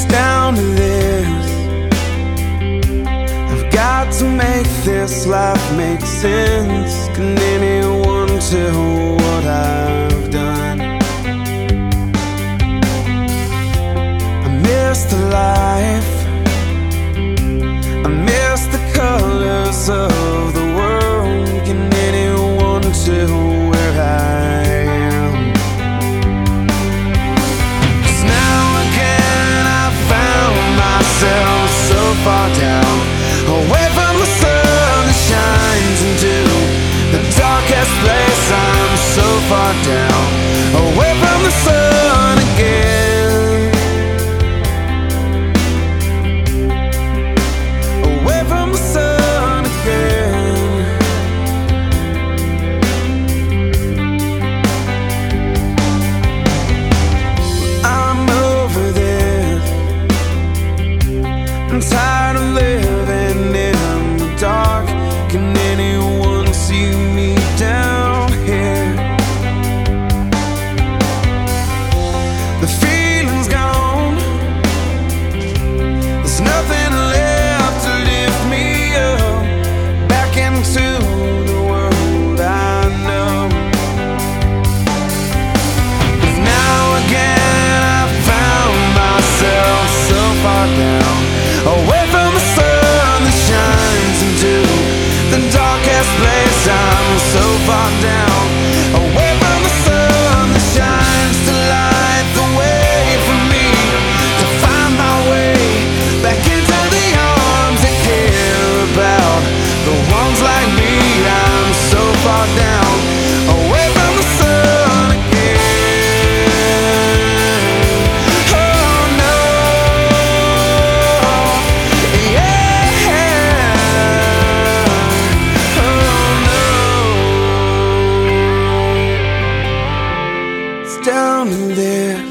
It's down to this. I've got to make this life make sense. Can anyone tell what I've done? I miss the life, I miss the colors of the world. Can anyone tell where I am? 'Cause now again I found myself so far down, away from the sun that shines into the darkest place. I'm so far down, away from the sun again, away from the sun again. I'm over this. I'm tired of living in the dark. Can anyone see me down here? The feeling's gone. There's nothing left to lift me up back into the world I know. 'Cause now again I found myself so far down, away from the sun that shines into the darkest place. I'm so far down, away from the sun that shines to light the way for me to find my way back into the arms that care about the ones like me. I'm so far down, away from the sun again. Oh no, yeah, oh no. It's down to this.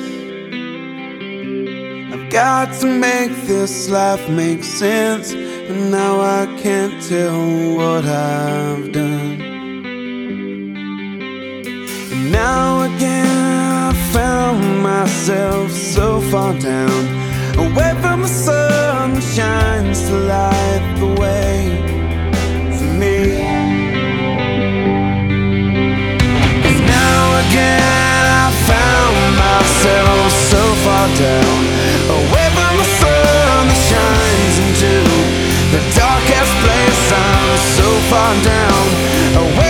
I've got to make this life make sense, and now I can't tell what I've done. And now again I found myself so far down, away from the sun that shines to light the way for me. 'Cause now again I found myself so far down, away from the sun that shines into the darkest place. I'm so far down, away